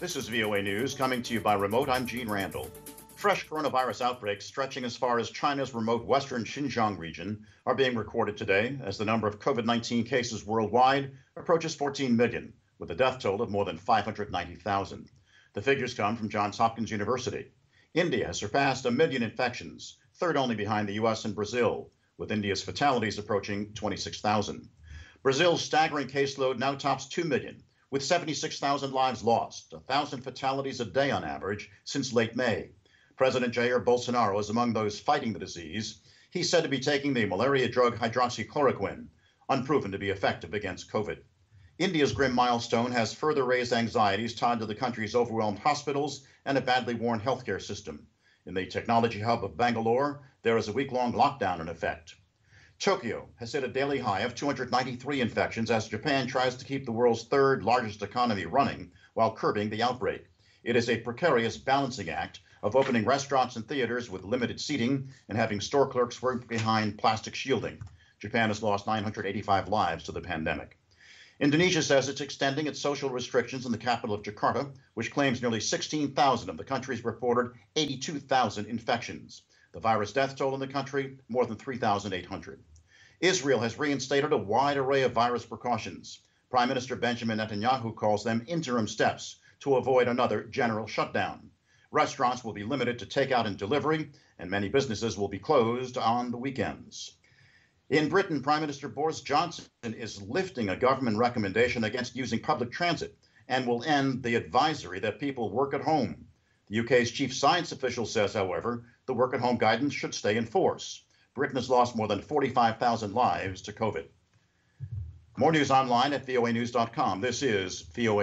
This is VOA News coming to you by remote. I'm Gene Randall. Fresh coronavirus outbreaks stretching as far as China's remote western Xinjiang region are being recorded today as the number of COVID-19 cases worldwide approaches 14 million, with a death toll of more than 590,000. The figures come from Johns Hopkins University. India has surpassed 1 million infections, third only behind the US and Brazil, with India's fatalities approaching 26,000. Brazil's staggering caseload now tops 2 million, with 76,000 lives lost, 1,000 fatalities a day on average since late May. President Jair Bolsonaro is among those fighting the disease. He's said to be taking the malaria drug hydroxychloroquine, unproven to be effective against COVID. India's grim milestone has further raised anxieties tied to the country's overwhelmed hospitals and a badly worn healthcare system. In the technology hub of Bangalore, there is a week-long lockdown in effect. Tokyo has hit a daily high of 293 infections as Japan tries to keep the world's third largest economy running while curbing the outbreak. It is a precarious balancing act of opening restaurants and theaters with limited seating and having store clerks work behind plastic shielding. Japan has lost 985 lives to the pandemic. Indonesia says it's extending its social restrictions in the capital of Jakarta, which claims nearly 16,000 of the country's reported 82,000 infections. The virus death toll in the country, more than 3,800. Israel has reinstated a wide array of virus precautions. Prime Minister Benjamin Netanyahu calls them interim steps to avoid another general shutdown. Restaurants will be limited to takeout and delivery, and many businesses will be closed on the weekends. In Britain, Prime Minister Boris Johnson is lifting a government recommendation against using public transit and will end the advisory that people work at home. The UK's chief science official says, however, the work-at-home guidance should stay in force. Britain has lost more than 45,000 lives to COVID. More news online at voanews.com. This is VOA.